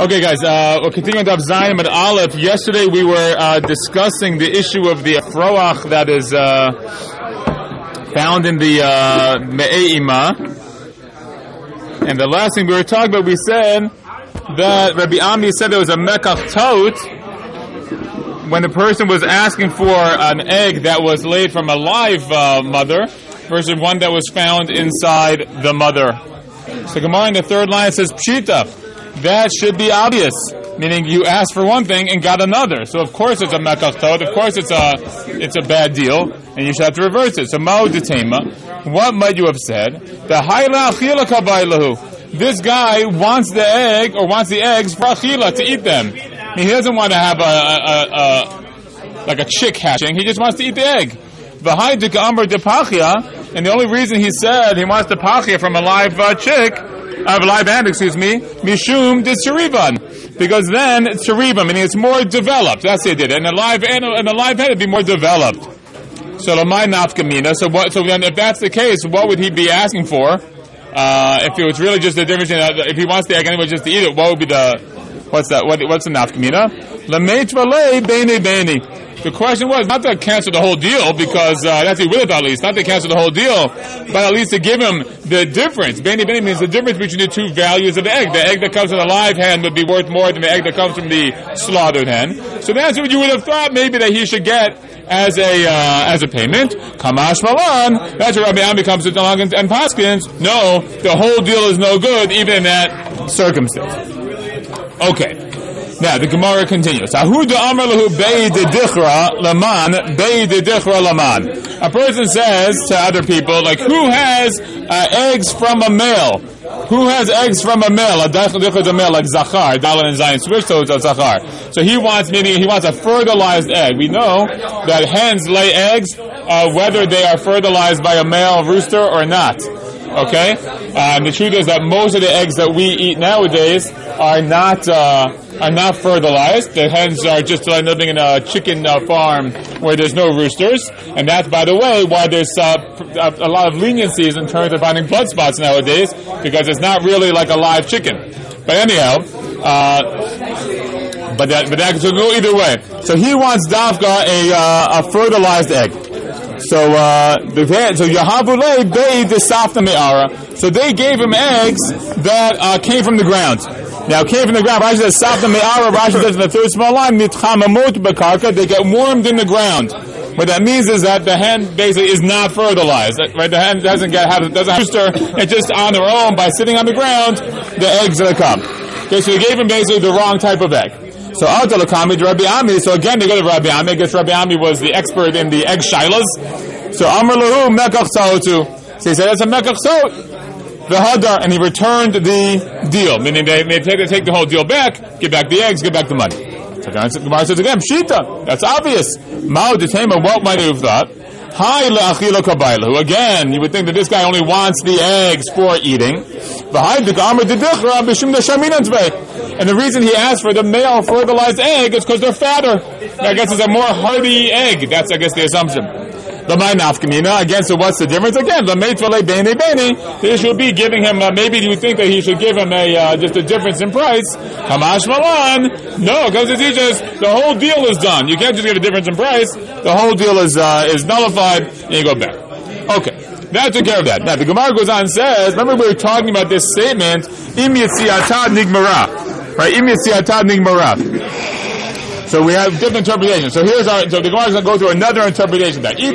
Okay, guys, we're continuing to Zayin at Aleph. Yesterday we were discussing the issue of the froach that is found in the Me'e'ima. And the last thing we were talking about, we said that Rabbi Ami said there was a mekach taut when the person was asking for an egg that was laid from a live mother versus one that was found inside the mother. So Gemara in the third line says, Pshita. That should be obvious, meaning you asked for one thing and got another. So of course it's a mekach taut. Of course it's a bad deal, and you should have to reverse it. So ma'u detema, what might you have said? The hayla achila kabaylahu. This guy wants the egg or wants the eggs for achila, to eat them. I mean, he doesn't want to have like a chick hatching. He just wants to eat the egg. V'hai deka'amar depachia, and the only reason he said he wants the pachia from a live chick. Live hand, mishum de tsarivan, because then tsarivan, meaning it's more developed. That's it. And a live head would be more developed. So lamai nafkamina. So then, if that's the case, what would he be asking for? If it was really just the difference, if he wants the egg anyway just to eat it, what would be what's the nafkamina? Lameit valei bene bene. The question was not to cancel the whole deal, because that's what he would have at least, not to cancel the whole deal, but at least to give him the difference. Beni beni means the difference between the two values of the egg. The egg that comes from the live hen would be worth more than the egg that comes from the slaughtered hen. So that's what you would have thought maybe that he should get as a payment. Kamash malan. That's where Rabbi Ami comes along and paskins. No, the whole deal is no good, even in that circumstance. Okay. Now the Gemara continues. A person says to other people, like, who has eggs from a male? Who has eggs from a male? A male like zachar, Dalan and Zion switch, so it's a zachar. So he wants a fertilized egg. We know that hens lay eggs, whether they are fertilized by a male rooster or not. Okay, the truth is that most of the eggs that we eat nowadays are not fertilized. The hens are just living in a chicken farm where there's no roosters, and that's, by the way, why there's a lot of leniencies in terms of finding blood spots nowadays, because it's not really like a live chicken. But anyhow, but that could go either way. So he wants dafka a fertilized egg. So Yahavulei Bei de Safta Me'ara. So they gave him eggs that came from the ground. Now, came from the ground. Rashi says Safta Me'ara. Rashi says in the third small line, Nitchamamot Bekarka. They get warmed in the ground. What that means is that the hen basically is not fertilized. Right? The hen doesn't have rooster. It's just on their own by sitting on the ground. The eggs that come. Okay, so they gave him basically the wrong type of egg. So Altalakami to Rabbi Ami. So again, they go to Rabbi Ami. I guess Rabbi Ami was the expert in the egg shilas. So Amar Lahu Mekach Sautu. So he said, that's a Mekach Saut. The Hadar, and he returned the deal. Meaning they take the whole deal back, give back the eggs, give back the money. So Gemara says again, Pshita. That's obvious. Ma'u detema, what might you have thought? Hi le'achila kabayla. Again, you would think that this guy only wants the eggs for eating. And the reason he asked for the male fertilized egg is because they're fatter. I guess it's a more hearty egg. That's, I guess, the assumption. Again, so what's the difference? Again, the issue would be giving him, maybe you think that he should give him just a difference in price. Kamash malan. No, because it's just, the whole deal is done. You can't just give a difference in price. The whole deal is nullified, and you go back. Okay. That took care of that. Now, the Gemara goes on and says, remember we were talking about this statement, Im Yitziatad Nigmara. Right? Im Yitziatad Nigmara. So we have different interpretations. So the Gemara is going to go through another interpretation of that.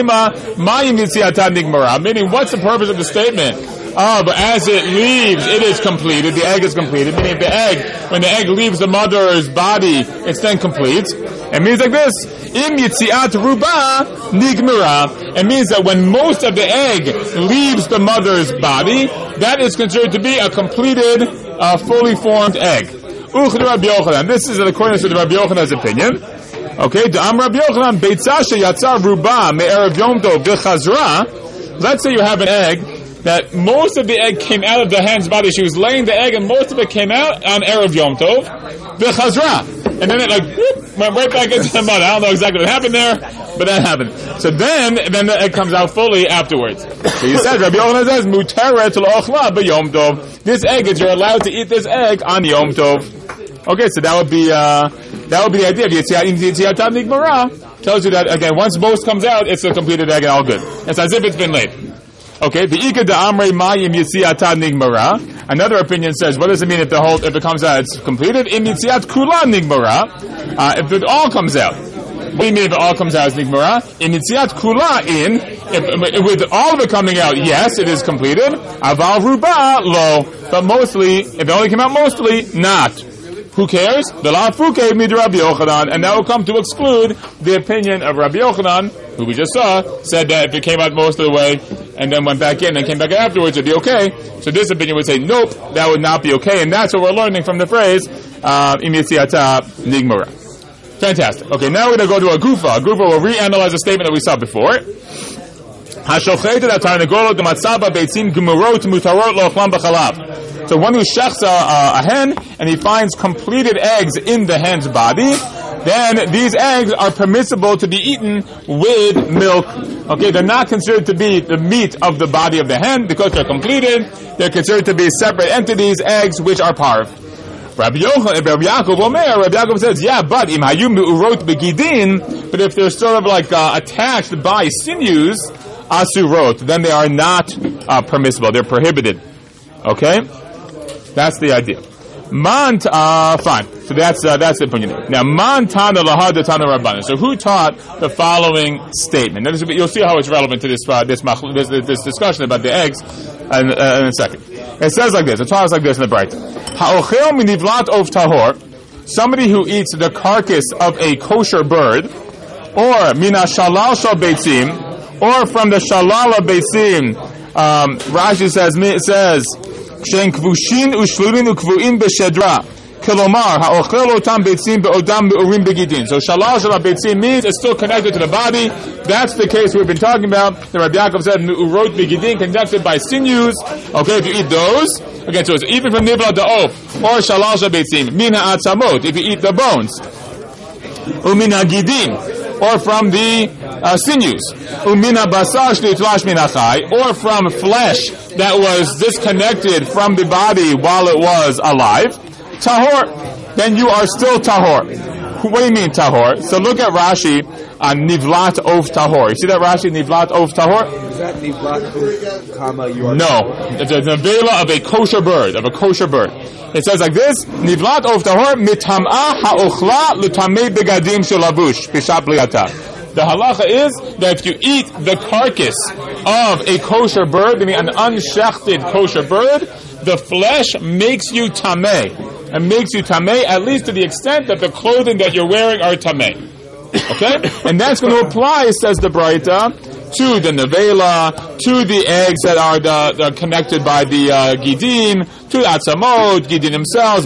Meaning, what's the purpose of the statement? But as it leaves, it is completed. The egg is completed. Meaning when the egg leaves the mother's body, it's then complete. It means like this. Im yitziat ruba nigmara. It means that when most of the egg leaves the mother's body, that is considered to be a completed, fully formed egg. Rabbi Yochanan. This is according to the Rabbi Yochanan's opinion. Okay, Rabbi Yochanan, Beitzah sheyatzar ruba me'erev Yom Tov v'chazra. Let's say you have an egg that most of the egg came out of the hen's body. She was laying the egg, and most of it came out on erev Yom Tov v'chazra, and then it went right back into the mud. I don't know exactly what happened there, but that happened. So then the egg comes out fully afterwards. So you said, Rabbi Yochanan says, Muteret l'ochla b'Yom Tov. This egg, you're allowed to eat this egg on Yom Tov. Okay, so that would be the idea of Yetziat Nigmara. Tells you that again, once most comes out, it's a completed egg and all good. It's as if it's been laid. Okay, the Ika de Amrei Mayim Yetziat Nigmara. Another opinion says, what does it mean if it comes out, it's completed? In Yetziat Kula Nigmara. If it all comes out. What do you mean if it all comes out as Nigmara? In Yetziat Kula with all of it coming out, yes, it is completed. Aval Ruba lo. But mostly, if it only came out mostly, not. Who cares? And that will come to exclude the opinion of Rabbi Yochanan, who we just saw, said that if it came out most of the way and then went back in and came back afterwards, it would be okay. So this opinion would say, nope, that would not be okay. And that's what we're learning from the phrase, Im Yetziata Nigmara. Fantastic. Okay, now we're going to go to a Gufa. A Gufa will reanalyze the statement that we saw before. So one who shechs a hen and he finds completed eggs in the hen's body, then these eggs are permissible to be eaten with milk. Okay, they're not considered to be the meat of the body of the hen because they're completed. They're considered to be separate entities, eggs which are parv. Rabbi Yaakov says, yeah, but if they're sort of like attached by sinews, asurot, then they are not permissible. They're prohibited. Okay, that's the idea. Fine. So that's the opinion. Now, man tana lahad tana rabbanan. So who taught the following statement? Now, you'll see how it's relevant to this discussion about the eggs in a second. It says like this. It talks like this in the Braita. Ha'ochel minivlat of tahor. Somebody who eats the carcass of a kosher bird, or mina shalal shal beitzim, or from the shalal of beitzim. Rashi says shein kvushin ushlurin ukvuin b'shedra. Kilomar ha'ochel otam beitzim be'odam be'urim begidin. So shalal shal beitzim means it's still connected to the body. That's the case we've been talking about. The Rabbi Yaakov said me'urot begidin, connected by sinews. Okay, if you eat those, okay, so it's even from nibla da'of or shalal shal beitzim min ha'atzamot. If you eat the bones, umin ha'gidin, or from the sinews, umin ha'basar shnitlash min ha'chai, or from flesh that was disconnected from the body while it was alive. Tahor, then you are still tahor. What do you mean tahor? So look at Rashi on nivlat of tahor. You see that Rashi, nivlat of tahor? Is that nivlat of comma you are? No, it's a nevela of a kosher bird, It says like this: nivlat of tahor mitamah ha'ochla lutamei begadim shelavush pishat bliata. The halacha is that if you eat the carcass of a kosher bird, meaning an unshechted kosher bird, the flesh makes you tameh. And makes you tameh, at least to the extent that the clothing that you're wearing are tameh. Okay? And that's going to apply, says the Braita, to the nevela, to the eggs that are connected by the gidin, to the atzamot, gidin themselves,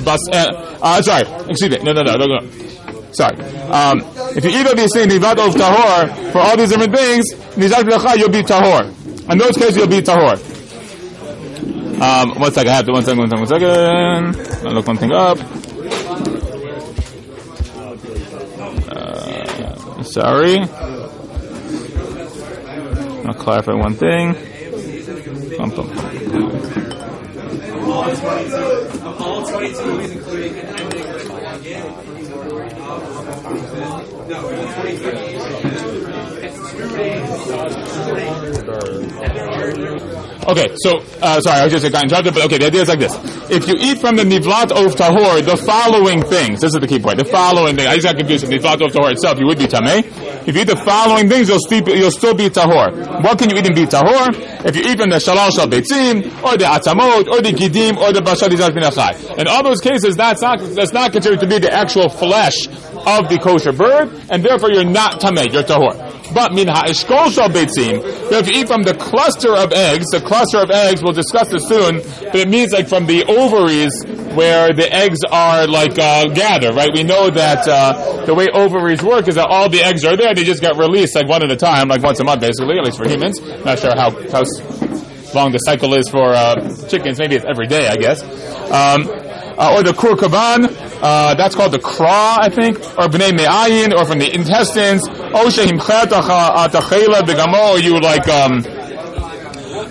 No. Sorry. If you eat all these things, nivat of tahor, for all these different things, you'll be tahor. In those cases, you'll be tahor. One second. I'll look one thing up. Sorry. I'll clarify one thing. All 22 movies, including Okay, so, sorry, I just got interrupted, but okay, the idea is like this. If you eat from the nivlat of tahor, the following things, this is the key point, the following things, I just got confused with nivlat of tahor itself, you would be tameh. If you eat the following things, you'll still be tahor. What can you eat and be tahor? If you eat from the shalal shal beitzim, or the atzamot, or the gidim, or the bashar dizash min hachai. In all those cases, that's not considered to be the actual flesh of the kosher bird, and therefore you're not tameh, you're tahor. But min ha'eshkol shal beitzim, if you eat from the cluster of eggs, we'll discuss this soon, but it means like from the ovaries where the eggs are like gathered, right? We know that the way ovaries work is that all the eggs are there, they just get released like one at a time, like once a month basically, at least for humans. Not sure how long the cycle is for chickens, maybe it's every day, I guess. Or the kur kavan, that's called the craw, I think, or b'nei me'ayin, or from the intestines. Or you like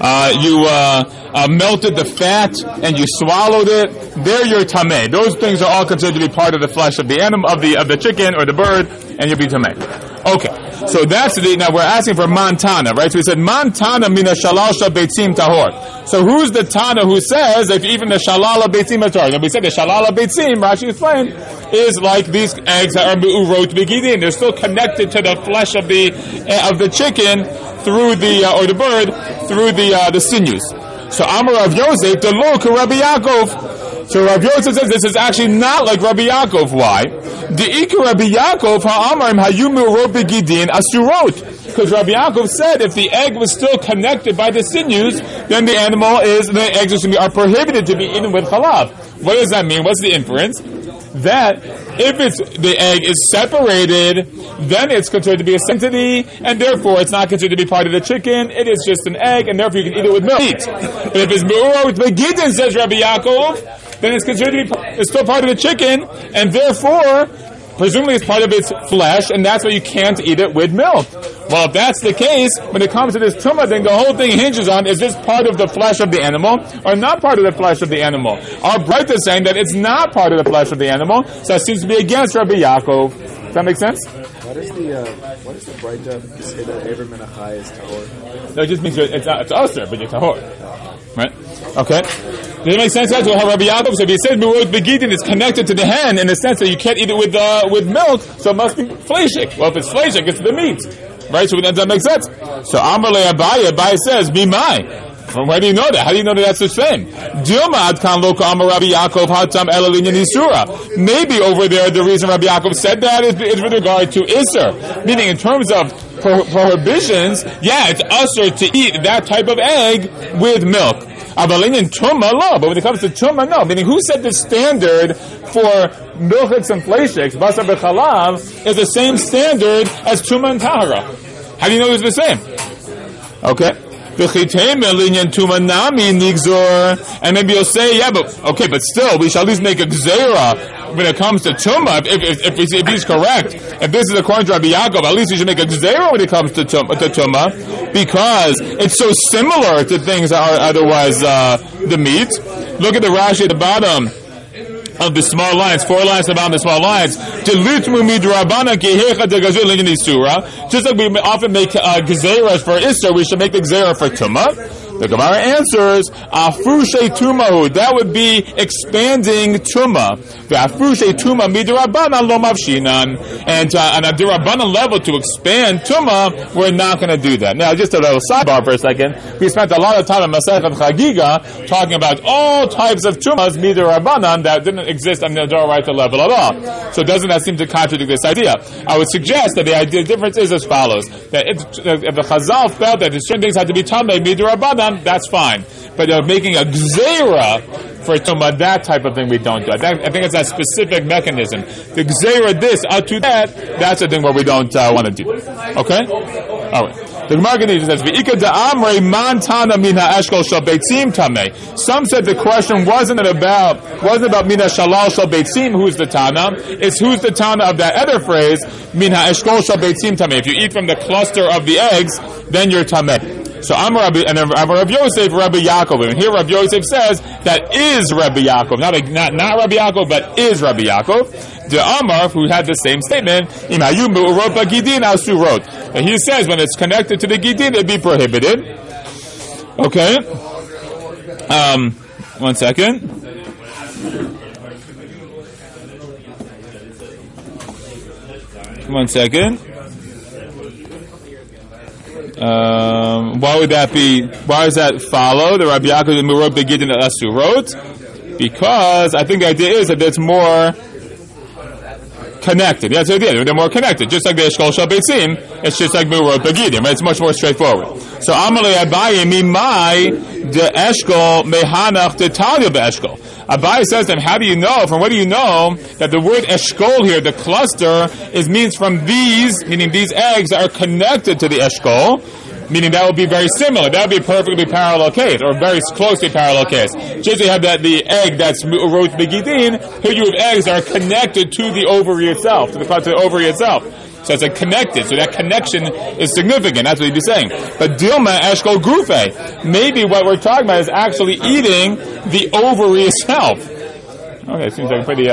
you melted the fat and you swallowed it, there you're tameh. Those things are all considered to be part of the flesh of the animal, of the chicken or the bird, and you'll be tameh. Okay, so that's now we're asking for mantana, right? So we said mantana mina shalal shal beitzim tahor. So who's the tana who says if even the shalal beitzim is tahor? And we said the shalal beitzim, Rashi explained, is like these eggs that are me'urot begidin. They're still connected to the flesh of the chicken through the or the bird through the sinews. So Amar Rav Yosef, the look Rabbi Yaakov. So Rav Yosef says this is actually not like Rabbi Yaakov. Why? The Ikar Rabbi Yaakov ha'amarim hayumu begidin asurot. Because Rabbi Yaakov said if the egg was still connected by the sinews, then the eggs are prohibited to be eaten with chalav. What does that mean? What's the inference? That if the egg is separated, then it's considered to be a entity, and therefore it's not considered to be part of the chicken. It is just an egg, and therefore you can eat it with milk. But if it's me'urot begidin, says Rabbi Yaakov, then it's considered to be it's still part of the chicken, and therefore, presumably it's part of its flesh, and that's why you can't eat it with milk. Well, if that's the case, when it comes to this tumah, then the whole thing hinges on, is this part of the flesh of the animal, or not part of the flesh of the animal? Our Braita is saying that it's not part of the flesh of the animal, so it seems to be against Rabbi Yaakov. Does that make sense? What is the Braita say that Ever Menachai is tahor? No, it just means it's usher, but you're tahor. Right? Okay. Does it make sense? That's how Rabbi Yaakov said. If he said me'urot begidin, it's connected to the hen in the sense that you can't eat it with milk, so it must be fleshik. Well, if it's fleshik, it's the meat. Right? So does that make sense? So Amar le Abaye says, "Bimai." Why do you know that? How do you know that that's the same? Maybe over there the reason Rabbi Yaakov said that is with regard to Isser. Meaning in terms of prohibitions, yeah, it's usher to eat that type of egg with milk. But when it comes to tumah, no. Meaning who said the standard for milchiks and fleishiks, basar b'chalav, is the same standard as tumah and tahara? How do you know it's the same? Okay. And maybe you'll say, yeah, but still, we shall at least make a gzeira when it comes to tumah. If he's correct, if this is according to Rabbi Yaakov, at least we should make a gzeira when it comes to tumah, because it's so similar to things that are otherwise the meat. Look at the Rashi at the bottom of the small lines, 4 lines about the small lines. Just like we often make gezeras for Isser, we should make the gezerah for Tumah. The Gemara answers, Afrushe Tumahu. That would be expanding Tumah. The Afrushe Tumah midrabanan lo mavshinan. And on a dirabanan level to expand Tumah, we're not going to do that. Now, just a little sidebar for a second. We spent a lot of time in Masechet Chagiga talking about all types of Tumahs midrabanan that didn't exist on the Doraita level at all. So doesn't that seem to contradict this idea? I would suggest that the difference is as follows. That if the Chazal felt that certain things had to be Tameh midrabanan, that's fine. But making a gzeira for tumah, that type of thing we don't do. I think it's a specific mechanism. The gzeira this, out to that, that's the thing where we don't want to do. Okay? Alright. The Gemara continues says, "V'ika da'amrei man tana min ha'eshkol shal beitzim tamei." Some said the question wasn't about min ha'shalal shal beitzim, who's the tana. It's who's the tana of that other phrase, min ha'eshkol shal beitzim tamei. If you eat from the cluster of the eggs, then you're tamei. So Amar Rav Yosef, Rabbi Yaakov. And here Rabbi Yosef says that is Rabbi Yaakov, not Rabbi Yaakov, but is Rabbi Yaakov. The Amar, who had the same statement, Imayu me'urot bagidin asurot. And he says when it's connected to the gidin, it'd be prohibited. Okay. 1 second. Why would that be? Why does that follow? The Rabbi Yaakov and Murot begidin asurot? Because I think the idea is that it's more connected. That's the idea. They're more connected. Just like the Eshkol Shal Beitzim, it's just like Murot Begidim. Right? It's much more straightforward. So Amalei Abaye mimai de Eshkol mehanach de Talia beEshkol. Abaye says to him, how do you know? From what do you know that the word Eshkol here, the cluster, means from these, meaning these eggs that are connected to the Eshkol, meaning that would be very similar. That would be a perfectly parallel case, or very closely parallel case. Just you have the egg that's Murot Begidin, here you have eggs that are connected to the ovary itself, to the ovary itself. So it's like connected. So that connection is significant. That's what he'd be saying. But Dilma Eshkol Gufe, maybe what we're talking about is actually eating the ovary itself. Okay, seems like a pretty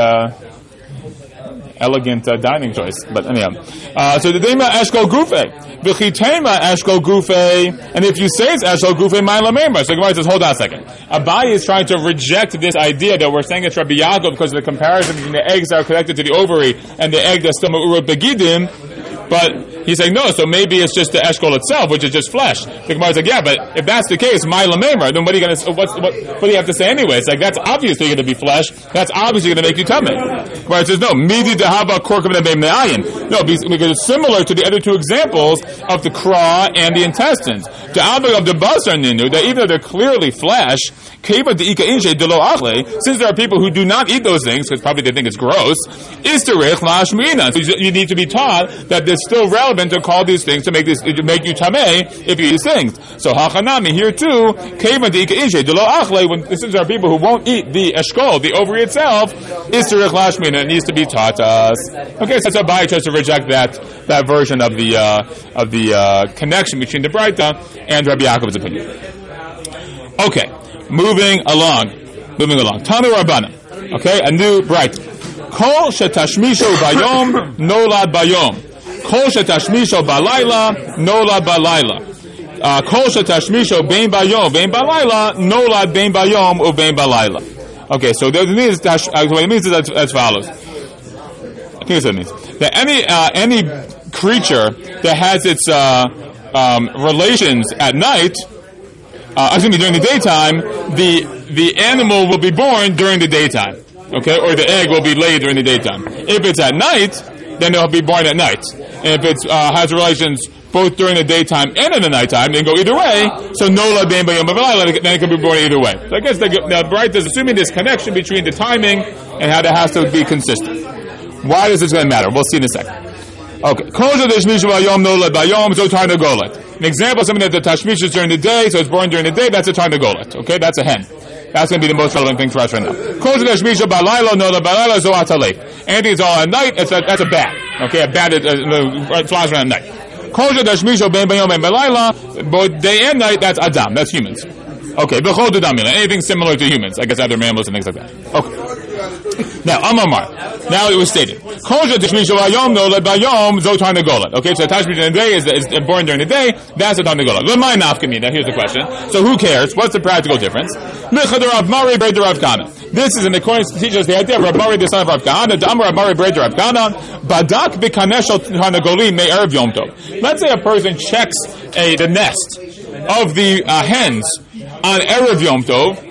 elegant dining choice. But anyhow. So the Dima Eshkol Gufe. V'chitema Eshkol Gufe. And if you say it's Eshkol Gufe, Ma'ila Memra. So Gemara says, hold on a second. Abaye is trying to reject this idea that we're saying it's Rabbi Yaakov because of the comparison between the eggs that are connected to the ovary and the egg that's still Ma'urot Begidim. But he's saying, no, so maybe it's just the eshkol itself, which is just flesh. The Gemara is like, yeah, but if that's the case, Ma'ila Memra, then what do you have to say anyway? It's like, that's obviously going to be flesh. That's obviously going to make you tummy. Where it says, no, midi dehaba korkum nebeim ne'ayin. No, because it's similar to the other two examples of the craw and the intestines. To abag of the basar ninu, that even though they're clearly flesh, keva de'ika inshe delo achle, since there are people who do not eat those things, because probably they think it's gross, is terech la'ashmina. So you need to be taught that it's still relevant to call these things to make you tameh if you eat these things. So hachanami here too, keva de'ika inshe delo achle, when since there are people who won't eat the eshkol, the ovary itself, is terech la'ashmina. It needs to be taught to us. Okay, so Abaye tries to reject that version of the connection between the Braita and Rabbi Yaakov's opinion. Okay, moving along. Tanu Rabbana. Okay, a new Braita. Kol shetashmisho bayom nolad bayom. Kol shetashmisho balayla nolad balayla. Kol shetashmisho bein bayom bein balayla nolad bein bayom u bein balayla. Okay, so what it means is as follows. I think that's what it means. That any creature that has its relations at night, during the daytime, the animal will be born during the daytime. Okay, or the egg will be laid during the daytime. If it's at night, then it'll be born at night. And if it has relations both during the daytime and in the nighttime, then go either way. So nola bein bayom balayla, then it can be born either way. So I guess the Braita is assuming this connection between the timing and how that has to be consistent. Why is this going to matter? We'll see in a second. Okay. An example of something that the tashmish is during the day, so it's born during the day, that's a tarnagolet. Okay, that's a hen. That's going to be the most relevant thing for us right now. Anything that's all at night, that's a bat. Okay, a bat flies around at night. Both day and night, that's Adam, that's humans. Okay, anything similar to humans, I guess other mammals and things like that. Okay. Now, Amamar. Now it was stated. Okay, so Tashmish during the day is born during the day, that's a Tarnagola. Now here's the question. So who cares? What's the practical difference? This is in accordance to teach us the idea of Rav Mari, the son of Rav Kahana, the Amar Rav Mari, Breder Rav Kahana, Badak b'kaneshel Tarnagolim me erev Yom Tov. Let's say a person checks the nest of the hens on erev Yom Tov,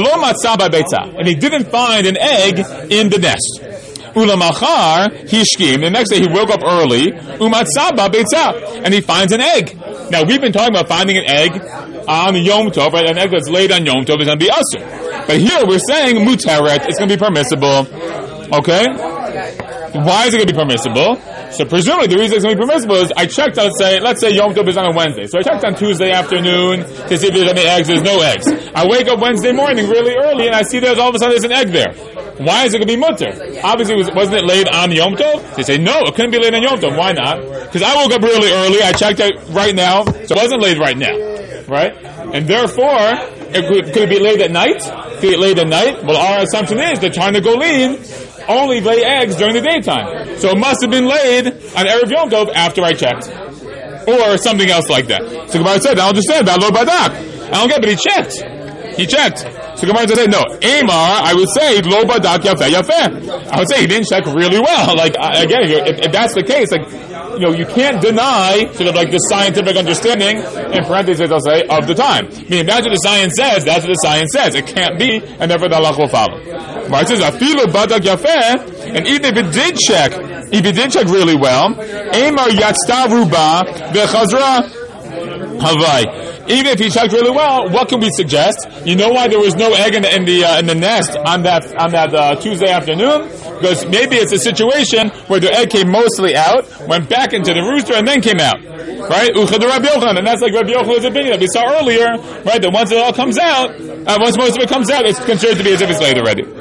and he didn't find an egg in the nest. Ulamachar hishkim. The next day he woke up early. Umatzaba beitza, and he finds an egg. Now we've been talking about finding an egg on Yom Tov, right? An egg that's laid on Yom Tov is going to be asur. But here we're saying muteret. It's going to be permissible. Okay. Why is it going to be permissible? So presumably the reason it's going to be permissible is I checked on, let's say Yom Tov is on a Wednesday. So I checked on Tuesday afternoon to see if there's any eggs. There's no eggs. I wake up Wednesday morning really early and I see there's all of a sudden there's an egg there. Why is it going to be mutter? Obviously, wasn't it laid on Yom Tov? They say, no, it couldn't be laid on Yom Tov. Why not? Because I woke up really early. I checked it right now. So it wasn't laid right now. Right? And therefore, could it be laid at night? Could it be laid at night? Well, our assumption is the Tarnagolim only lay eggs during the daytime. So it must have been laid on Erev Yom Tov after I checked. Or something else like that. So Gemara said, I don't understand that, Lo Badak. I don't get it, but he checked. He checked. So Gemara said, no, Amar, I would say, Lo Badak Yafeh Yafeh. I would say he didn't check really well. Like, again, if that's the case, like, you can't deny sort of like the scientific understanding, in parentheses I'll say, of the time. Meaning, that's what the science says, that's what the science says. It can't be, and therefore the halach will follow. It says, Afilu Badak Yafeh, and even if it did check really well, Amar Yatzta Ruba Vechazra Havai. Even if he checked really well, what can we suggest? You know why there was no egg in the nest on that Tuesday afternoon? Because maybe it's a situation where the egg came mostly out, went back into the rooster, and then came out. Right? Uchad Rabbi Yochanan, and that's like Rabbi Yochanan's opinion that we saw earlier. Right? That once it all comes out, once most of it comes out, it's considered to be as if it's laid already.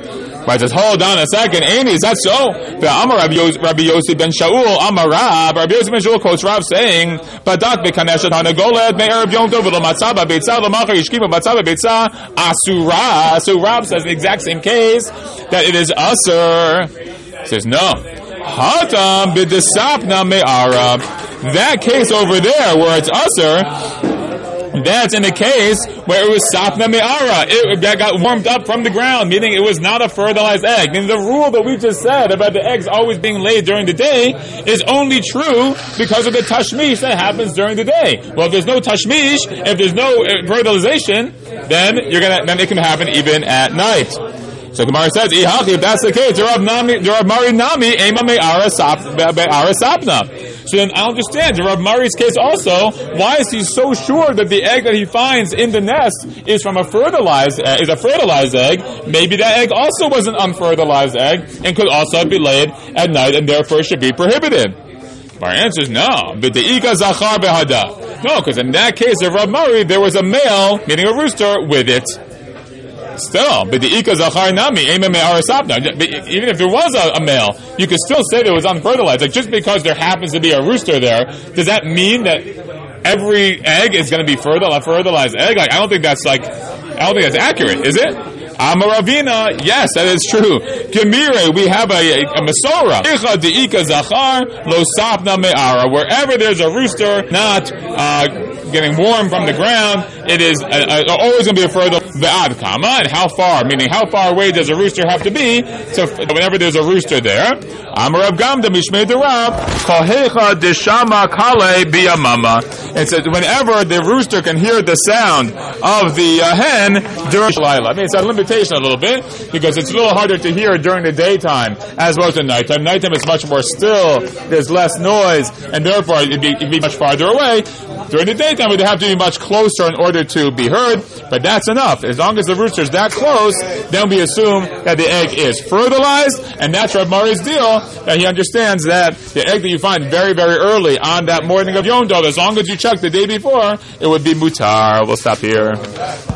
Right, says, hold on a second. Amy, is that so? The Amar Rabbi Yossi ben Shaul, Amar Rab, Rabbi Yossi ben Shaul quotes Rav saying, Badat bekaneshet hanagolet me'erev Yom Tov v'lo matzah b'beitza l'machar yishkiva matzah b'beitza asura. So Rav says the exact same case, that it is asur. He says, no. Hatam b'desapna me'ara. That case over there, where it's asur, that's in the case where it was sapna me'ara. It got warmed up from the ground, meaning it was not a fertilized egg. Meaning the rule that we just said about the eggs always being laid during the day is only true because of the tashmish that happens during the day. Well, if there's no tashmish, if there's no fertilization, then it can happen even at night. So Gemara says, if that's the case, Rav Mari Nami Ema Me'ara Sapna. So then I understand Rav Mari's case also. Why is he so sure that the egg that he finds in the nest is from a fertilized egg? Maybe that egg also was an unfertilized egg and could also be laid at night and therefore should be prohibited. Our answer is no. No, because in that case of Rav Mari, there was a male, meaning a rooster, with it. Still, but the Ika Zachar Nami, even if there was a male, you could still say that it was unfertilized. Like, just because there happens to be a rooster there, does that mean that every egg is going to be a fertilized egg? Like, I don't think that's accurate, is it? Amaravina, yes, that is true. Gemire, we have a Masorah. Icha de'ika zachar lo sapna me'ara. Wherever there's a rooster not getting warm from the ground, it is always going to be a fertile ve'ad kama. And how far? Meaning, how far away does a rooster have to be whenever there's a rooster there? Amarav gamda mishmei derab kohecha deshama kale biyamama. It says whenever the rooster can hear the sound of the hen during Shalayla. I mean, it's a limitation a little bit because it's a little harder to hear during the daytime as opposed to nighttime. Nighttime is much more still. There's less noise, and therefore it'd be much farther away. During the daytime, it would have to be much closer in order to be heard, but that's enough. As long as the rooster is that close, then we assume that the egg is fertilized, and that's Rav Mari's deal, that he understands that the egg that you find very, very early on that morning of Yom Tov, as long as you check the day before, it would be mutar. We'll stop here.